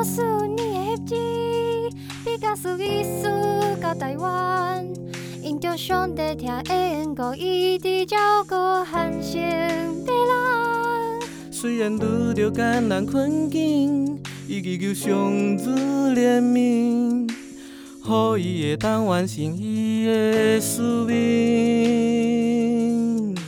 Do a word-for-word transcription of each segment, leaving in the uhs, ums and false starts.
思你的翕纸，毕加索艺术到台湾，因着上帝听的缘故，一直照顾汉城的人。 虽然遇着艰难困境，伊祈求上主怜悯，予伊会当完成伊的使命。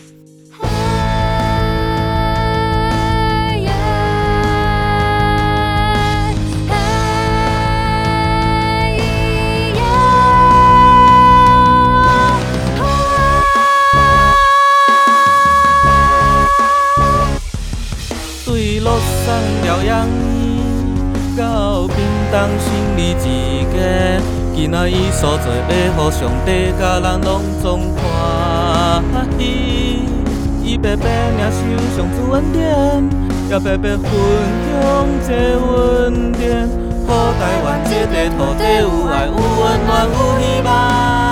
路上疗养到便当心里一家，今仔伊所做要互上帝甲人拢总欢喜。伊白白领受上主恩典，也白白分享这恩典，予台湾这块土地有爱、有温暖、有希望。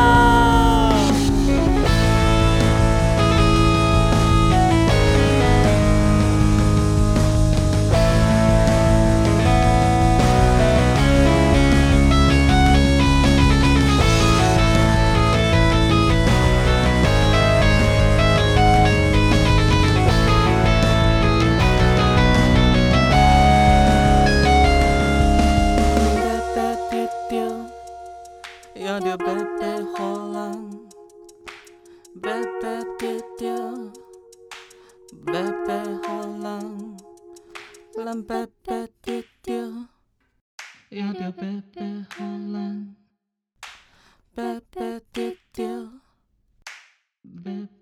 也着白白予人，白白得着，白白予人，咱白白得着，也着白白予人，白白得着，白。